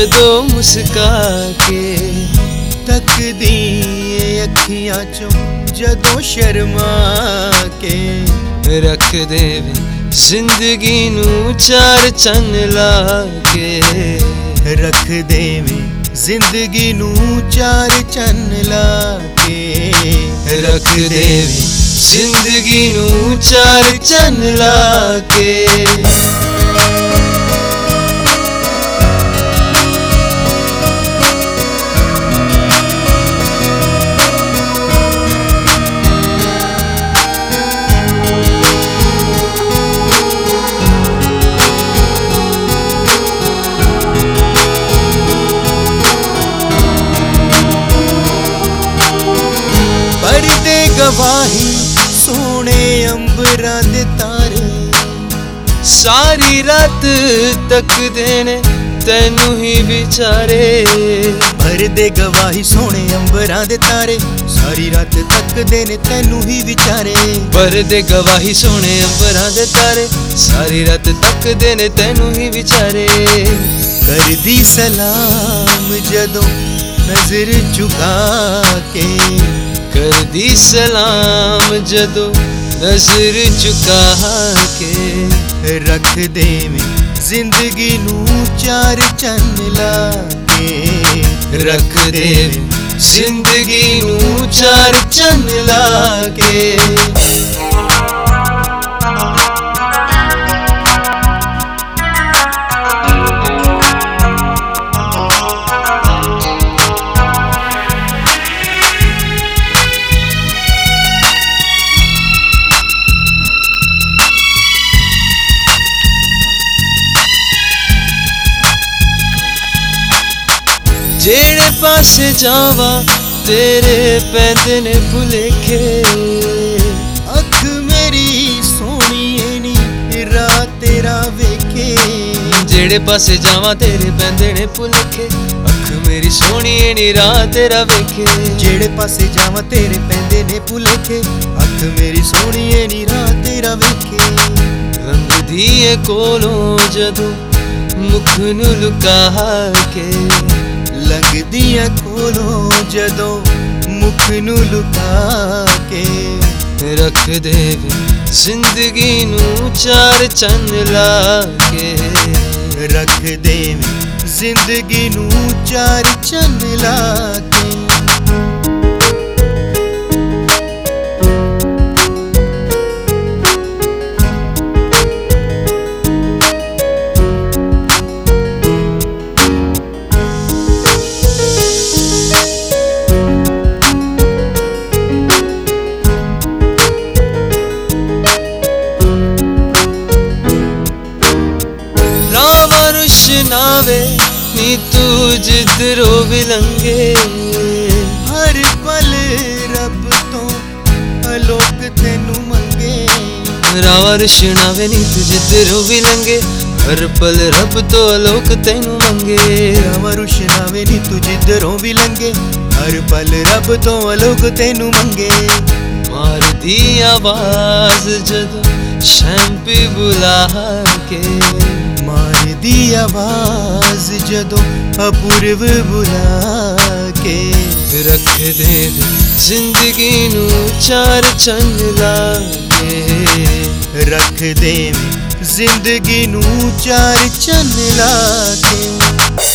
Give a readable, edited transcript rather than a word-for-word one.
ਜਦੋਂ ਮੁਸਕਾ ਕੇ ਤੱਕਦੀ ਏ ਅੱਖੀਆਂ ਚੋਂ ਜਦੋਂ ਸ਼ਰਮਾ ਕੇ ਰੱਖ ਦੇਵੇ ਜ਼ਿੰਦਗੀ ਨੂੰ ਚਾਰ ਚੰਨ ਲਾ ਕੇ ਰੱਖ ਦੇਵੇਂ ਜ਼ਿੰਦਗੀ ਨੂੰ ਚਾਰ ਚੰਨ ਲਾ ਕੇ ਰੱਖ ਦੇਵੇ ਜ਼ਿੰਦਗੀ ਨੂੰ ਚਾਰ ਚੰਨ ਲਾ ਕੇ ਪਰਦੇ ਗਵਾਹੀ ਸੋਹਣੇ ਅੰਬਰਾਂ ਦੇ ਤਾਰੇ ਸਾਰੀ ਰਾਤ ਤੱਕਦੇ ਨੇ ਤੈਨੂੰ ਹੀ ਵਿਚਾਰੇ ਪਰਦੇ ਗਵਾਹੀ ਸੋਹਣੇ ਅੰਬਰਾਂ ਦੇ ਤਾਰੇ ਸਾਰੀ ਰਾਤ ਤੱਕਦੇ ਨੇ ਤੈਨੂੰ ਹੀ ਵਿਚਾਰੇ ਪਰਦੇ ਗਵਾਹੀ ਸੋਹਣੇ ਅੰਬਰਾਂ ਦੇ ਤਾਰੇ ਸਾਰੀ ਰਾਤ ਤੱਕਦੇ ਨੇ ਤੈਨੂੰ ਹੀ ਵਿਚਾਰੇ ਕਰਦੀ ਸਲਾਮ ਜਦੋਂ ਨਜ਼ਰ ਝੁਕਾ ਕੇ ਕਰਦੀ ਸਲਾਮ ਜਦੋਂ ਨਜ਼ਰ ਝੁਕਾ ਕੇ ਰੱਖ ਦੇਵੇਂ ਜ਼ਿੰਦਗੀ ਨੂੰ ਚਾਰ ਚੰਨ ਲਾ ਕੇ ਰੱਖ ਦੇਵੇ ਜ਼ਿੰਦਗੀ ਨੂੰ ਚਾਰ ਚੰਨ ਲਾ ਕੇ ਜਿਹੜੇ ਪਾਸੇ ਜਾਵਾਂ ਤੇਰੇ ਪੈਂਦੇ ਨੇ ਭੁਲੇਖੇ ਅੱਖ ਮੇਰੀ ਸੋਹਣੀਏ ਨੀ ਰਾਹ ਤੇਰਾ ਵੇਖੇ ਜਿਹੜੇ ਪਾਸੇ ਜਾਵਾਂ ਤੇਰੇ ਪੈਂਦੇ ਨੇ ਭੁਲੇਖੇ ਅੱਖ ਮੇਰੀ ਸੋਹਣੀਏ ਨੀ ਰਾਹ ਤੇਰਾ ਵੇਖੇ ਜਿਹੜੇ ਪਾਸੇ ਜਾਵਾਂ ਤੇਰੇ ਪੈਂਦੇ ਨੇ ਭੁਲੇਖੇ ਅੱਖ ਮੇਰੀ ਸੋਹਣੀਏ ਨੀ ਰਾਹ ਤੇਰਾ ਵੇਖੇ ਲੰਘਦੀ ਏ ਕੋਲੋਂ ਜਦੋਂ ਮੁਖ ਨੂੰ ਲੁਕਾ ਕੇ ਲੰਘਦੀਆਂ ਕੋਲੋਂ ਜਦੋਂ ਮੁਖ ਨੂੰ ਲੁਕਾ ਕੇ ਰੱਖ ਦੇਵੇ ਜ਼ਿੰਦਗੀ ਨੂੰ ਚਾਰ ਚੰਨ ਲਾ ਕੇ ਰੱਖ ਦੇਵੇਂ ਜ਼ਿੰਦਗੀ ਨੂੰ ਚਾਰ ਚੰਨ ਲਾ ਕੇ ਨਾਵੇ ਨੀ ਤੂੰ ਜਿੱਧਰੋਂ ਵੀ ਲੰਘੇ ਹਰ ਪਲ ਰੱਬ ਤੋਂ ਅਲੋਕ ਤੈਨੂੰ ਮੰਗੇ ਰਾਵਾਂ ਰੁਸ਼ਨਾਵੇ ਨੀ ਤੂੰ ਜਿੱਧਰੋਂ ਵੀ ਲੰਘੇ ਹਰ ਪਲ ਰੱਬ ਤੋਂ ਅਲੋਕ ਤੈਨੂੰ ਮੰਗੇ ਰਾਵਾਂ ਰੁਸ਼ਨਾਵੇ ਨੀ ਤੂੰ ਜਿੱਧਰੋਂ ਵੀ ਲੰਘੇ ਹਰ ਪਲ ਰੱਬ ਤੋਂ ਅਲੋਕ ਤੈਨੂੰ ਮੰਗੇ ਮਾਰਦੀ ਆਵਾਜ਼ ਜਦੋਂ ਸ਼ੈਂਪੀ ਬੁਲਾ ਕੇ ਮਾਰਦੀ ਆਵਾਜ਼ ਜਦੋਂ ਅਪੂਰਵ ਬੁਲਾ ਕੇ ਰੱਖ ਦੇਵੇ ਜ਼ਿੰਦਗੀ ਨੂੰ ਚਾਰ ਚੰਨ ਲਾ ਕੇ ਰੱਖ ਦੇਵੇਂ ਜ਼ਿੰਦਗੀ ਨੂੰ ਚਾਰ ਚੰਨ ਲਾ ਕੇ